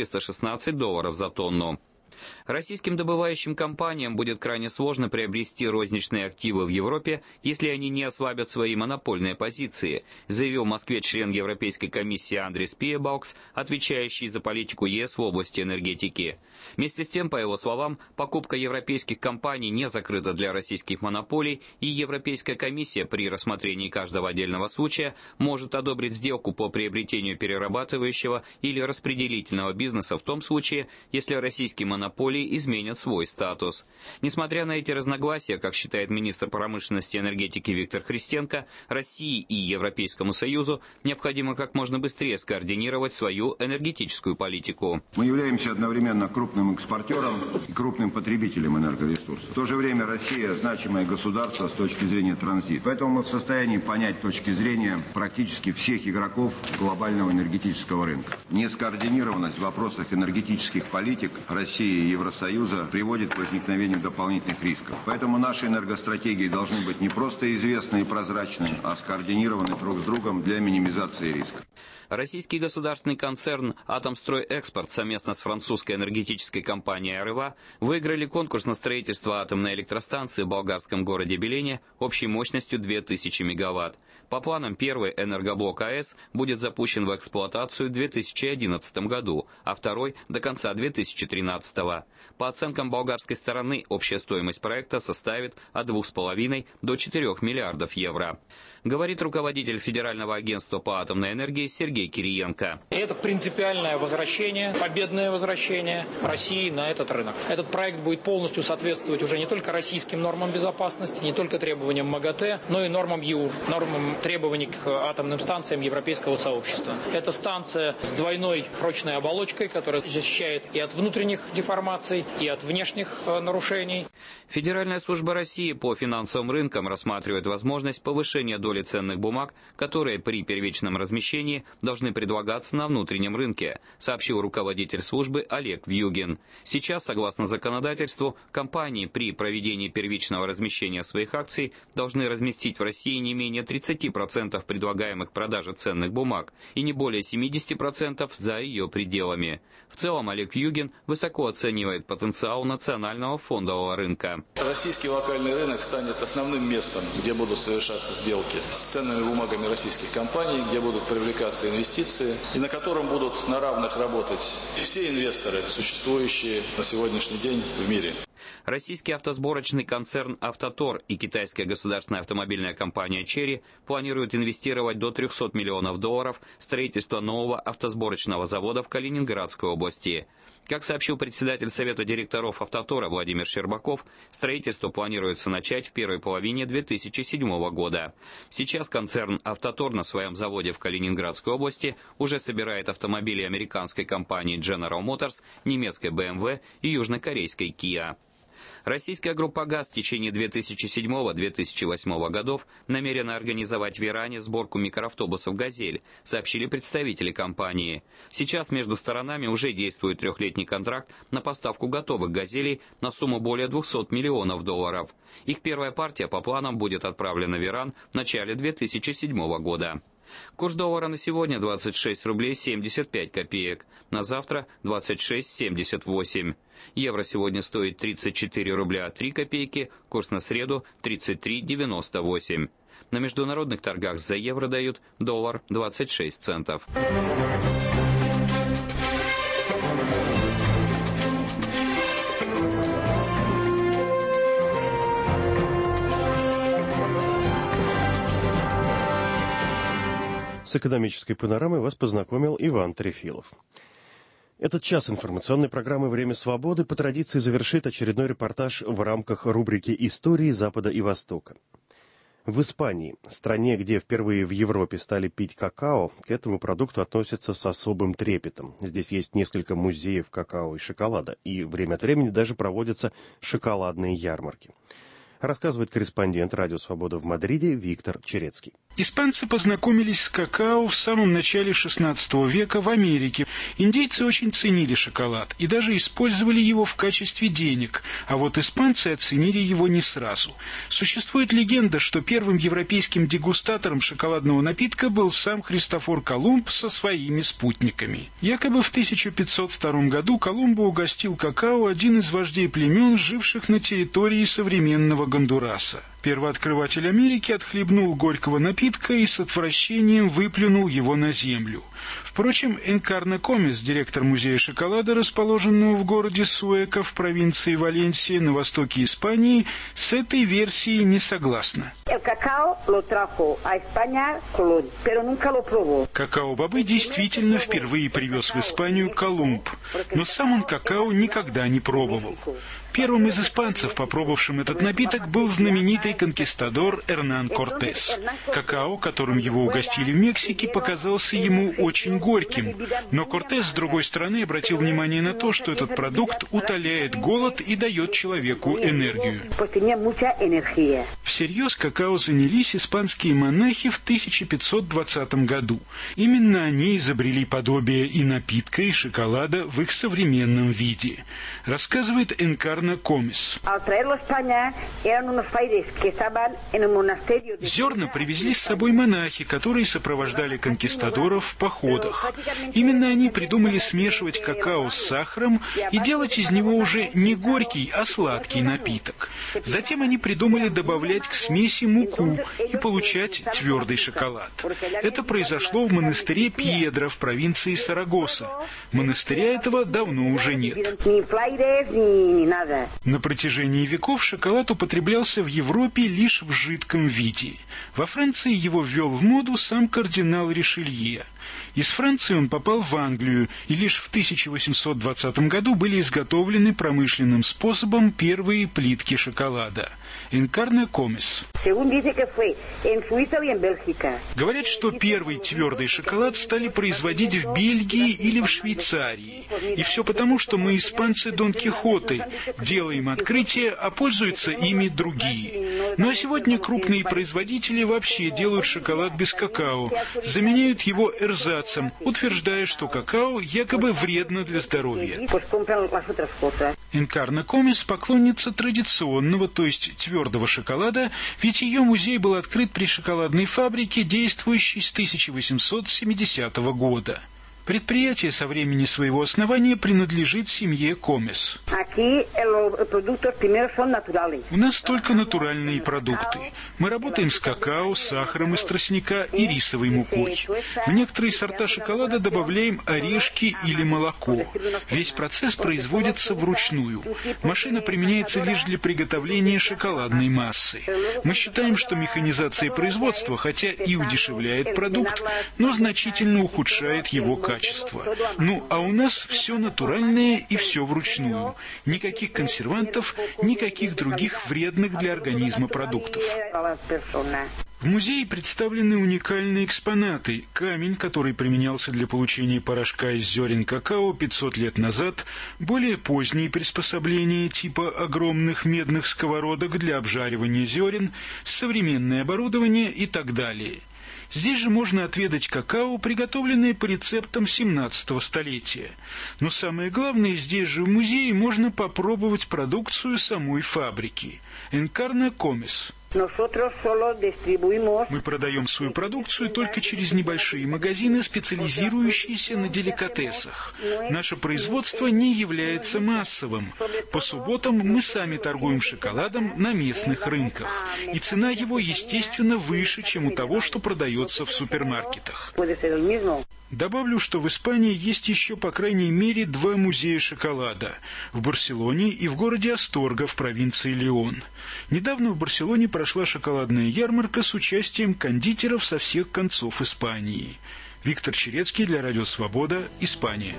$416 за тонну. Российским добывающим компаниям будет крайне сложно приобрести розничные активы в Европе, если они не ослабят свои монопольные позиции, заявил в Москве член Европейской комиссии Андрис Пиебалкс, отвечающий за политику ЕС в области энергетики. Вместе с тем, по его словам, покупка европейских компаний не закрыта для российских монополий, и Европейская комиссия при рассмотрении каждого отдельного случая может одобрить сделку по приобретению перерабатывающего или распределительного бизнеса в том случае, если российские монополии изменят свой статус. Несмотря на эти разногласия, как считает министр промышленности и энергетики Виктор Христенко, России и Европейскому Союзу необходимо как можно быстрее скоординировать свою энергетическую политику. Мы являемся одновременно крупным экспортером и крупным потребителем энергоресурсов. В то же время Россия значимое государство с точки зрения транзита. Поэтому мы в состоянии понять точки зрения практически всех игроков глобального энергетического рынка. Нескоординированность в вопросах энергетических политик России и Евросоюза приводит к возникновению дополнительных рисков. Поэтому наши энергостратегии должны быть не просто известны и прозрачны, а скоординированы друг с другом для минимизации риска. Российский государственный концерн «Атомстройэкспорт» совместно с французской энергетической компанией «Арева» выиграли конкурс на строительство атомной электростанции в болгарском городе Белене общей мощностью 2000 мегаватт. По планам, первый энергоблок АЭС будет запущен в эксплуатацию в 2011 году, а второй – до конца 2013. По оценкам болгарской стороны, общая стоимость проекта составит от 2,5 до 4 миллиардов евро. Говорит руководитель Федерального агентства по атомной энергии Сергей Кириенко. Это принципиальное возвращение, победное возвращение России на этот рынок. Этот проект будет полностью соответствовать уже не только российским нормам безопасности, не только требованиям МАГАТЭ, но и нормам ЕУР, нормам требований к атомным станциям Европейского сообщества. Это станция с двойной прочной оболочкой, которая защищает и от внутренних деформаций, и от внешних нарушений. Федеральная служба России по финансовым рынкам рассматривает возможность повышения доли ценных бумаг, которые при первичном размещении должны предлагаться на внутреннем рынке, сообщил руководитель службы Олег Вьюгин. Сейчас, согласно законодательству, компании при проведении первичного размещения своих акций должны разместить в России не менее 30% 30% предлагаемых продаже ценных бумаг и не более 70% за ее пределами. В целом Олег Югин высоко оценивает потенциал национального фондового рынка. Российский локальный рынок станет основным местом, где будут совершаться сделки с ценными бумагами российских компаний, где будут привлекаться инвестиции и на котором будут на равных работать все инвесторы, существующие на сегодняшний день в мире. Российский автосборочный концерн «Автотор» и китайская государственная автомобильная компания «Черри» планируют инвестировать до $300 миллионов в строительство нового автосборочного завода в Калининградской области. Как сообщил председатель Совета директоров «Автотора» Владимир Щербаков, строительство планируется начать в первой половине 2007 года. Сейчас концерн «Автотор» на своем заводе в Калининградской области уже собирает автомобили американской компании General Motors, немецкой BMW и южнокорейской Kia. Российская группа ГАЗ в течение 2007-2008 годов намерена организовать в Иране сборку микроавтобусов «Газель», сообщили представители компании. Сейчас между сторонами уже действует 3-летний контракт на поставку готовых «Газелей» на сумму более $200 миллионов. Их первая партия по планам будет отправлена в Иран в начале 2007 года. Курс доллара на сегодня 26 рублей 75 копеек, на завтра 26,78. Евро сегодня стоит 34 рубля 3 копейки, курс на среду 33,98. На международных торгах за евро дают доллар 26 центов. С экономической панорамой вас познакомил Иван Трефилов. Этот час информационной программы «Время свободы» по традиции завершит очередной репортаж в рамках рубрики «Истории Запада и Востока». В Испании, стране, где впервые в Европе стали пить какао, к этому продукту относятся с особым трепетом. Здесь есть несколько музеев какао и шоколада, и время от времени даже проводятся шоколадные ярмарки. Рассказывает корреспондент «Радио Свобода» в Мадриде Виктор Черецкий. Испанцы познакомились с какао в самом начале XVI века в Америке. Индейцы очень ценили шоколад и даже использовали его в качестве денег, а вот испанцы оценили его не сразу. Существует легенда, что первым европейским дегустатором шоколадного напитка был сам Христофор Колумб со своими спутниками. Якобы в 1502 году Колумба угостил какао один из вождей племен, живших на территории современного Гондураса. Первооткрыватель Америки отхлебнул горького напитка и с отвращением выплюнул его на землю. Впрочем, Энкарна Комес, директор музея шоколада, расположенного в городе Суэко в провинции Валенсия на востоке Испании, с этой версией не согласна. Какао-бобы действительно впервые привез в Испанию Колумб, но сам он какао никогда не пробовал. Первым из испанцев, попробовавшим этот напиток, был знаменитый конкистадор Эрнан Кортес. Какао, которым его угостили в Мексике, показался ему очень горьким. Но Кортес, с другой стороны, обратил внимание на то, что этот продукт утоляет голод и дает человеку энергию. Всерьез какао занялись испанские монахи в 1520 году. Именно они изобрели подобие и напитка, и шоколада в их современном виде. Рассказывает Энкарна Комес. Зерна привезли с собой монахи, которые сопровождали конкистадоров в походах. Именно они придумали смешивать какао с сахаром и делать из него уже не горький, а сладкий напиток. Затем они придумали добавлять к смеси муку и получать твердый шоколад. Это произошло в монастыре Пьедра в провинции Сарагоса. Монастыря этого давно уже нет. На протяжении веков шоколад употреблялся в Европе лишь в жидком виде. Во Франции его ввел в моду сам кардинал Ришелье. Из Франции он попал в Англию, и лишь в 1820 году были изготовлены промышленным способом первые плитки шоколада. Энкарна Комес. Говорят, что первый твердый шоколад стали производить в Бельгии или в Швейцарии. И все потому, что мы, испанцы, Дон Кихоты, делаем открытия, а пользуются ими другие. Ну а сегодня крупные производители вообще делают шоколад без какао, заменяют его эрзацем, утверждая, что какао якобы вредно для здоровья. Энкарна Комис – поклонница традиционного, то есть твердого шоколада, ведь ее музей был открыт при шоколадной фабрике, действующей с 1870 года. Предприятие со времени своего основания принадлежит семье Комис. У нас только натуральные продукты. Мы работаем с какао, сахаром из тростника и рисовой мукой. В некоторые сорта шоколада добавляем орешки или молоко. Весь процесс производится вручную. Машина применяется лишь для приготовления шоколадной массы. Мы считаем, что механизация производства, хотя и удешевляет продукт, но значительно ухудшает его качество. Ну, а у нас все натуральное и все вручную. Никаких консервантов, никаких других вредных для организма продуктов. В музее представлены уникальные экспонаты. Камень, который применялся для получения порошка из зерен какао 500 лет назад, более поздние приспособления типа огромных медных сковородок для обжаривания зерен, современное оборудование и так далее. Здесь же можно отведать какао, приготовленное по рецептам 17 столетия. Но самое главное, здесь же в музее можно попробовать продукцию самой фабрики. Энкарна Комис. Мы продаем свою продукцию только через небольшие магазины, специализирующиеся на деликатесах. Наше производство не является массовым. По субботам мы сами торгуем шоколадом на местных рынках. И цена его, естественно, выше, чем у того, что продается в супермаркетах. Добавлю, что в Испании есть еще по крайней мере 2 музея шоколада – в Барселоне и в городе Асторга в провинции Леон. Недавно в Барселоне прошла шоколадная ярмарка с участием кондитеров со всех концов Испании. Виктор Черецкий для Радио Свобода, Испания.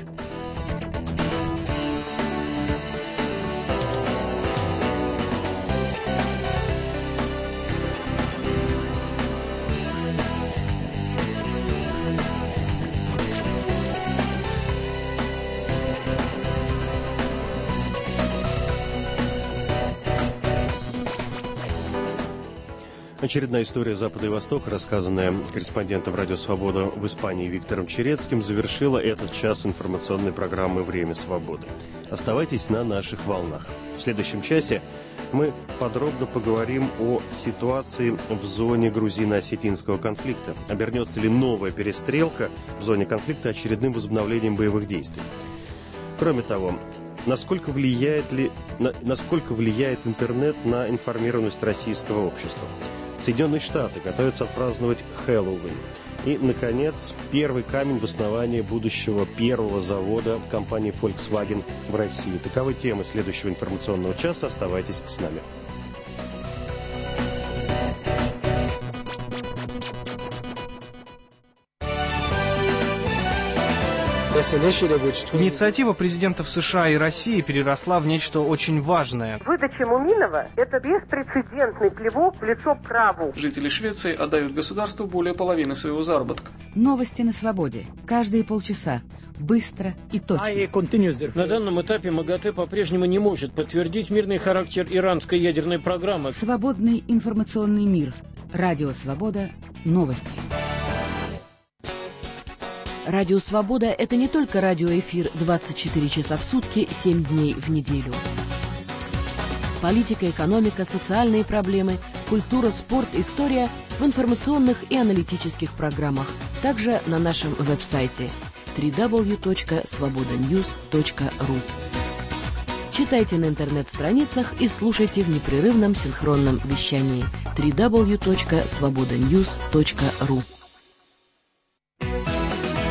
Очередная история Запада и Востока, рассказанная корреспондентом Радио Свобода в Испании Виктором Черецким, завершила этот час информационной программы «Время свободы». Оставайтесь на наших волнах. В следующем часе мы подробно поговорим о ситуации в зоне грузино-осетинского конфликта. Обернется ли новая перестрелка в зоне конфликта очередным возобновлением боевых действий? Кроме того, насколько влияет интернет на информированность российского общества? Соединенные Штаты готовятся отпраздновать Хэллоуин. И, наконец, первый камень в основании будущего первого завода компании Volkswagen в России. Таковы темы следующего информационного часа. Оставайтесь с нами. Инициатива президентов США и России переросла в нечто очень важное. Выдача Муминова – это беспрецедентный плевок в лицо праву. Жители Швеции отдают государству более половины своего заработка. Новости на свободе. Каждые полчаса. Быстро и точно. На данном этапе МАГАТЭ по-прежнему не может подтвердить мирный характер иранской ядерной программы. Свободный информационный мир. Радио Свобода. Новости. Радио «Свобода» — это не только радиоэфир 24 часа в сутки, 7 дней в неделю. Политика, экономика, социальные проблемы, культура, спорт, история в информационных и аналитических программах. Также на нашем веб-сайте www.svobodanews.ru. Читайте на интернет-страницах и слушайте в непрерывном синхронном вещании www.svobodanews.ru.